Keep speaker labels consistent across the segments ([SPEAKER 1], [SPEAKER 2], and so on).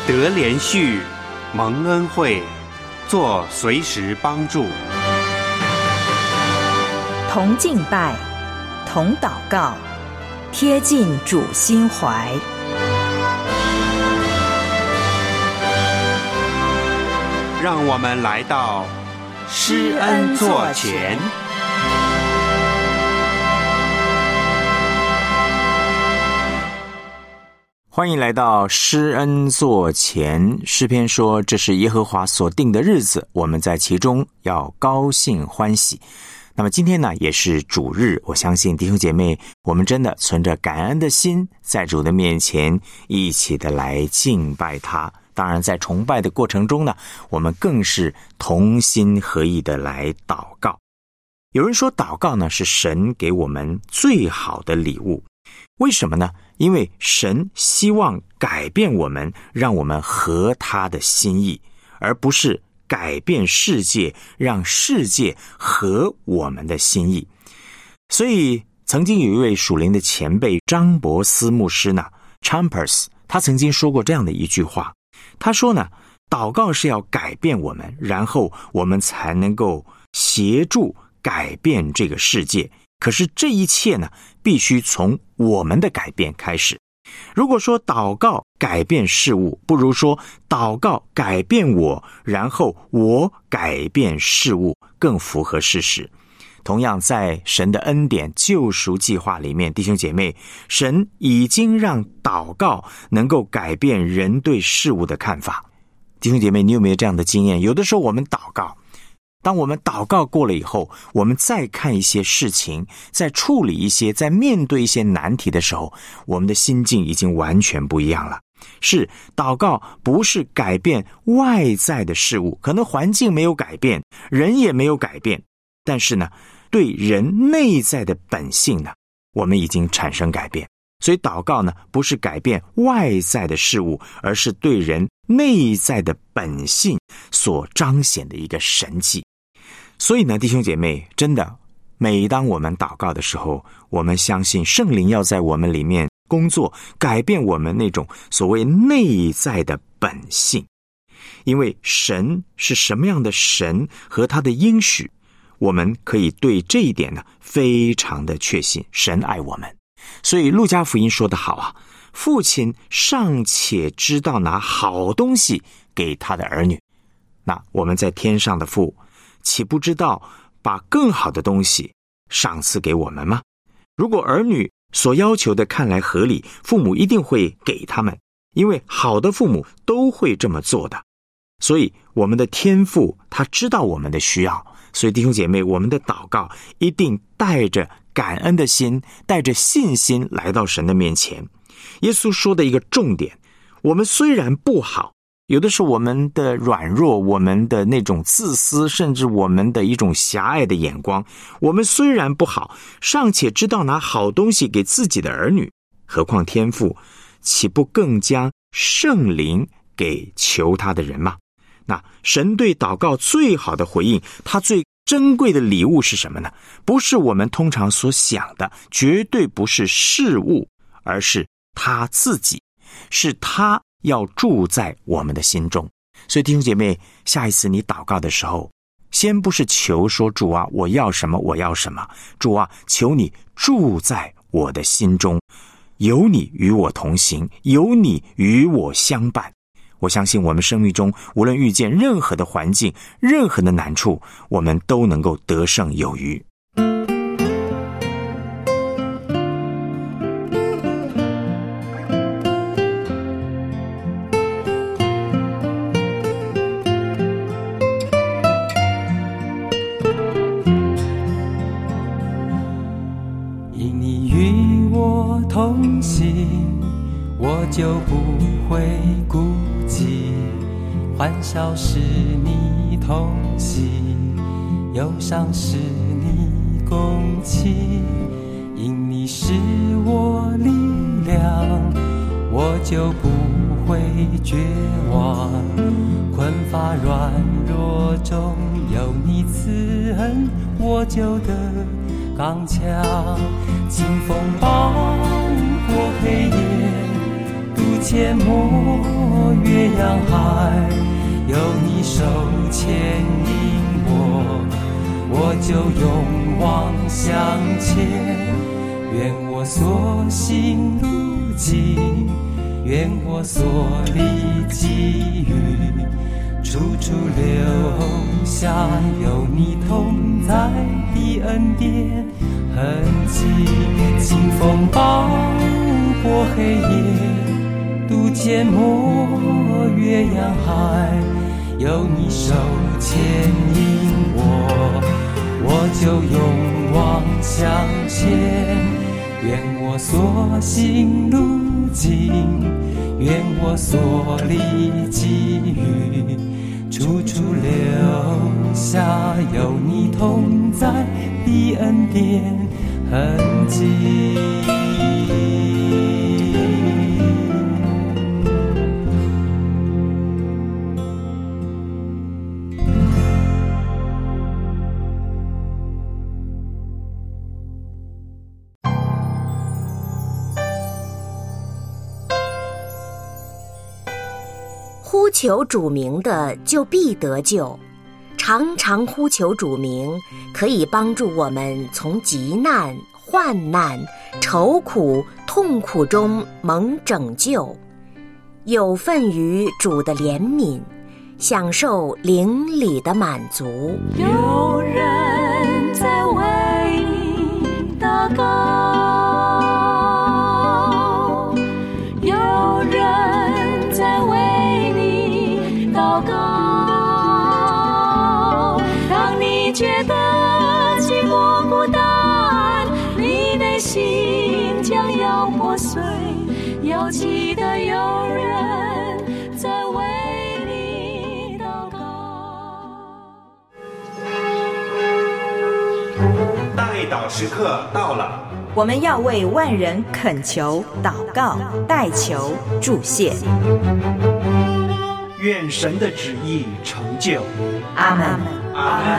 [SPEAKER 1] 得连续，蒙恩惠，做随时帮助。
[SPEAKER 2] 同敬拜，同祷告，贴近主心怀。
[SPEAKER 1] 让我们来到施恩座前。
[SPEAKER 3] 欢迎来到施恩座前。诗篇说，这是耶和华所定的日子，我们在其中要高兴欢喜。那么今天呢，也是主日，我相信弟兄姐妹，我们真的存着感恩的心，在主的面前一起的来敬拜他。当然在崇拜的过程中呢，我们更是同心合意的来祷告。有人说祷告呢，是神给我们最好的礼物。为什么呢？因为神希望改变我们，让我们合他的心意，而不是改变世界，让世界合我们的心意。所以曾经有一位属灵的前辈张伯斯牧师呢 Champers， 他曾经说过这样的一句话，他说呢，祷告是要改变我们，然后我们才能够协助改变这个世界。可是这一切呢，必须从我们的改变开始。如果说祷告改变事物，不如说祷告改变我，然后我改变事物，更符合事实。同样在神的恩典救赎计划里面，弟兄姐妹，神已经让祷告能够改变人对事物的看法。弟兄姐妹，你有没有这样的经验？有的时候我们祷告，当我们祷告过了以后，我们再看一些事情，在处理一些，在面对一些难题的时候，我们的心境已经完全不一样了。是祷告不是改变外在的事物，可能环境没有改变，人也没有改变，但是呢，对人内在的本性呢，我们已经产生改变。所以祷告呢，不是改变外在的事物，而是对人内在的本性所彰显的一个神迹。所以呢，弟兄姐妹，真的，每当我们祷告的时候，我们相信圣灵要在我们里面工作，改变我们那种所谓内在的本性。因为神是什么样的神和他的应许，我们可以对这一点呢非常的确信，神爱我们。所以路加福音说得好啊，父亲尚且知道拿好东西给他的儿女，那我们在天上的父岂不知道把更好的东西赏赐给我们吗？如果儿女所要求的看来合理，父母一定会给他们，因为好的父母都会这么做的。所以我们的天父他知道我们的需要，所以弟兄姐妹，我们的祷告一定带着感恩的心，带着信心来到神的面前。耶稣说的一个重点，我们虽然不好，有的时候我们的软弱，我们的那种自私，甚至我们的一种狭隘的眼光，我们虽然不好，尚且知道拿好东西给自己的儿女，何况天父岂不更将圣灵给求他的人吗？那神对祷告最好的回应，他最珍贵的礼物是什么呢？不是我们通常所想的，绝对不是事物，而是他自己，是他要住在我们的心中。所以弟兄姐妹，下一次你祷告的时候，先不是求说主啊，我要什么我要什么，主啊，求你住在我的心中，有你与我同行，有你与我相伴。我相信我们生命中无论遇见任何的环境，任何的难处，我们都能够得胜有余。
[SPEAKER 4] 因你与我同行，我就不会孤寂，欢笑是你同喜，忧伤是你共泣。因你是我力量，我就不会绝望，困乏软弱中有你慈恩，我就得刚强。清风暴过黑夜，渡阡陌月洋海，有你手牵引我就勇往向前。愿我所行路径，愿我所历际遇，处处留下有你同在的恩典痕迹。清风暴过黑夜，渡阡陌月洋海，有你手牵引我就勇往向前。愿我所行路径，愿我所历际遇，处处留下有你同在的恩典痕迹。
[SPEAKER 5] 呼求主名的就必得救，常常呼求主名，可以帮助我们从急难、患难、愁苦、痛苦中蒙拯救，有份于主的怜悯，享受灵里的满足。
[SPEAKER 6] 有人在为你祷告，有人在为祷告，当你觉得寂寞孤单，你内心将要破碎，要记得有人在为你祷告。
[SPEAKER 1] 代祷时刻到了，
[SPEAKER 2] 我们要为万人恳求、祷告、代求、祝谢。
[SPEAKER 1] 愿神的旨意成就。
[SPEAKER 2] 阿们。
[SPEAKER 1] 阿们。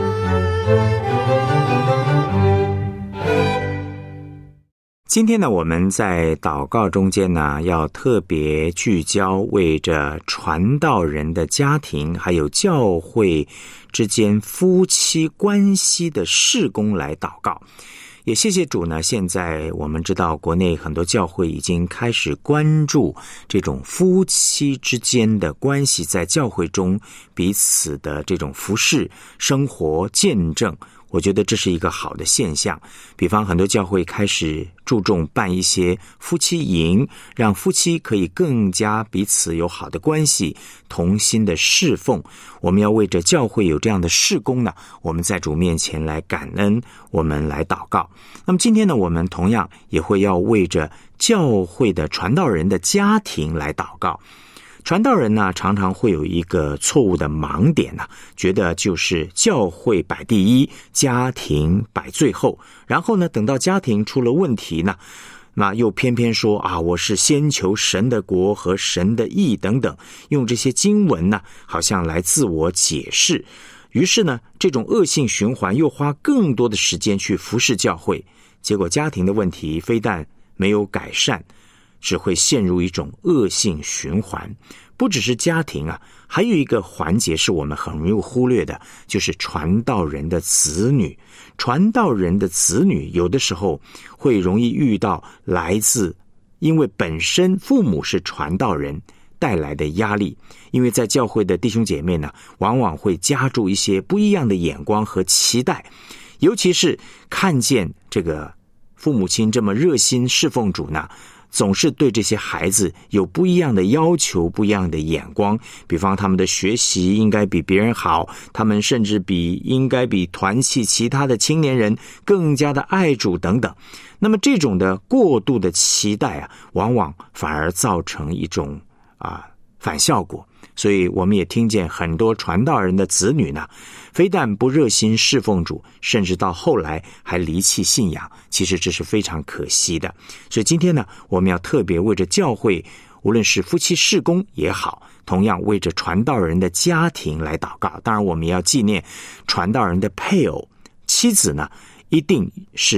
[SPEAKER 3] 今天呢，我们在祷告中间呢，要特别聚焦为着传道人的家庭，还有教会之间夫妻关系的事工来祷告。也谢谢主呢，现在我们知道国内很多教会已经开始关注这种夫妻之间的关系，在教会中彼此的这种服事、生活、见证，我觉得这是一个好的现象。比方很多教会开始注重办一些夫妻营，让夫妻可以更加彼此有好的关系，同心的侍奉。我们要为着教会有这样的事工呢，我们在主面前来感恩，我们来祷告。那么今天呢，我们同样也会要为着教会的传道人的家庭来祷告。传道人呢，常常会有一个错误的盲点呢，觉得就是教会摆第一，家庭摆最后，然后呢，等到家庭出了问题呢，那又偏偏说啊，我是先求神的国和神的义等等，用这些经文呢，好像来自我解释。于是呢，这种恶性循环又花更多的时间去服侍教会，结果家庭的问题非但没有改善，只会陷入一种恶性循环。不只是家庭啊，还有一个环节是我们很容易忽略的，就是传道人的子女。传道人的子女有的时候会容易遇到来自因为本身父母是传道人带来的压力，因为在教会的弟兄姐妹呢，往往会加注一些不一样的眼光和期待，尤其是看见这个父母亲这么热心侍奉主呢，总是对这些孩子有不一样的要求，不一样的眼光。比方他们的学习应该比别人好，他们甚至应该比团契其他的青年人更加的爱主等等。那么这种的过度的期待啊，往往反而造成一种反效果。所以我们也听见很多传道人的子女呢，非但不热心侍奉主，甚至到后来还离弃信仰，其实这是非常可惜的。所以今天呢，我们要特别为着教会，无论是夫妻事工也好，同样为着传道人的家庭来祷告。当然我们也要纪念传道人的配偶，妻子呢一定是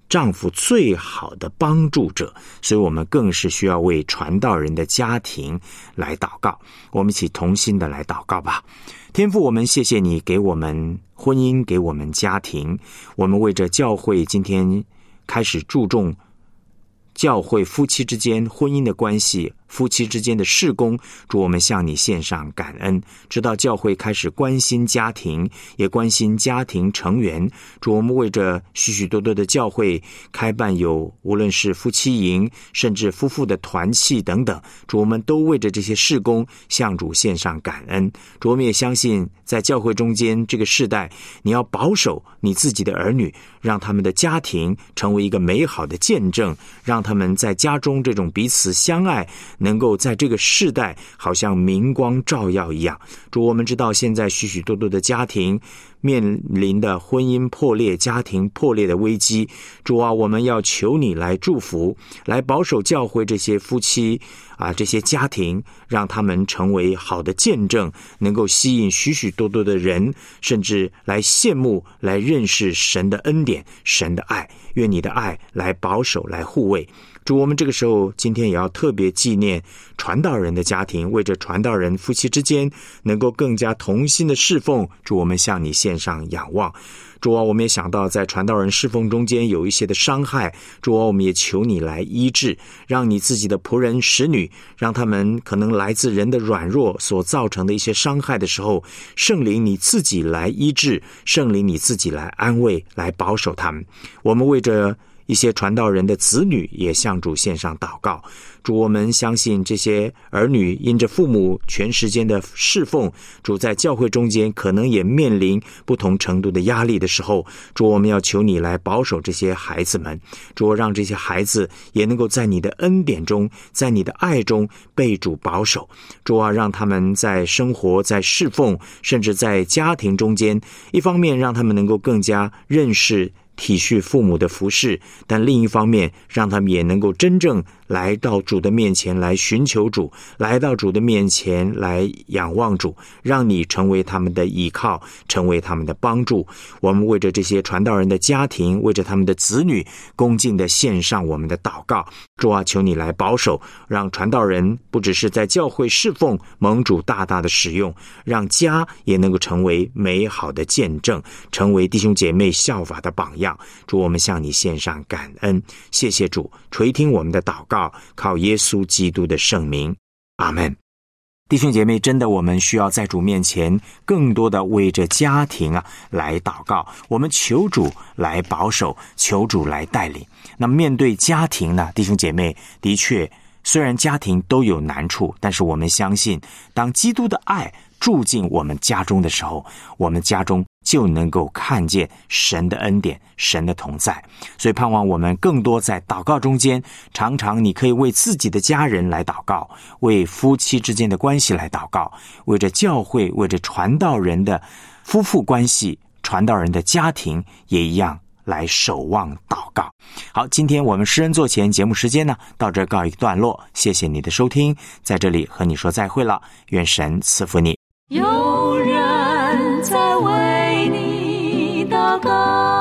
[SPEAKER 3] 丈夫最好的帮助者，所以我们更是需要为传道人的家庭来祷告。我们一起同心的来祷告吧。天父，我们谢谢你给我们婚姻，给我们家庭，我们为着教会今天开始注重教会夫妻之间婚姻的关系，夫妻之间的事工，主，我们向你献上感恩，直到教会开始关心家庭，也关心家庭成员。主，我们为着许许多多的教会开办有无论是夫妻营，甚至夫妇的团契等等，主，我们都为着这些事工向主献上感恩。主，我们也相信在教会中间这个世代，你要保守你自己的儿女，让他们的家庭成为一个美好的见证，让他们在家中这种彼此相爱，能够在这个世代好像明光照耀一样。主，我们知道现在许许多多的家庭面临的婚姻破裂、家庭破裂的危机，主啊，我们要求你来祝福，来保守教会这些夫妻这些家庭，让他们成为好的见证，能够吸引许许多多的人，甚至来羡慕，来认识神的恩典、神的爱。愿你的爱来保守，来护卫。主，我们这个时候今天也要特别纪念传道人的家庭，为着传道人夫妻之间能够更加同心的侍奉，主，我们向你献上仰望。主啊，我们也想到在传道人侍奉中间有一些的伤害，主啊，我们也求你来医治，让你自己的仆人使女，让他们可能来自人的软弱所造成的一些伤害的时候，圣灵你自己来医治，圣灵你自己来安慰，来保守他们。我们为着一些传道人的子女也向主献上祷告。主，我们相信这些儿女因着父母全时间的侍奉，主，在教会中间可能也面临不同程度的压力的时候，主，我们要求你来保守这些孩子们。主，让这些孩子也能够在你的恩典中，在你的爱中被主保守。主啊，让他们在生活、在侍奉，甚至在家庭中间，一方面让他们能够更加认识体恤父母的服侍，但另一方面让他们也能够真正来到主的面前来寻求主，来到主的面前来仰望主，让你成为他们的依靠，成为他们的帮助。我们为着这些传道人的家庭，为着他们的子女，恭敬的献上我们的祷告。主啊，求你来保守，让传道人不只是在教会侍奉蒙主大大的使用，让家也能够成为美好的见证，成为弟兄姐妹效法的榜样。主，我们向你献上感恩，谢谢主垂听我们的祷告，靠耶稣基督的圣名，阿们。弟兄姐妹，真的我们需要在主面前更多的为着家庭来祷告，我们求主来保守，求主来带领。那么面对家庭呢，弟兄姐妹，的确虽然家庭都有难处，但是我们相信当基督的爱住进我们家中的时候，我们家中就能够看见神的恩典，神的同在。所以盼望我们更多在祷告中间，常常你可以为自己的家人来祷告，为夫妻之间的关系来祷告，为着教会，为着传道人的夫妇关系，传道人的家庭也一样来守望祷告。好，今天我们施恩座前节目时间呢，到这告一个段落，谢谢你的收听，在这里和你说再会了，愿神赐福你。
[SPEAKER 6] 有人在为你祷告，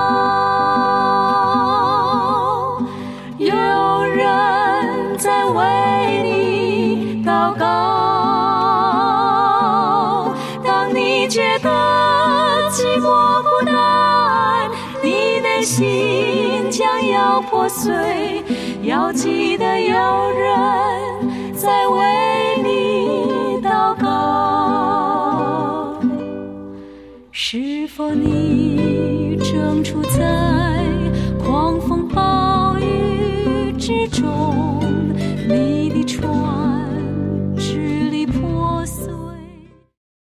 [SPEAKER 6] 有人在为你祷告。当你觉得寂寞孤单，你内心将要破碎，要记得有人在为你祷告。是否你正处在狂风暴雨之中？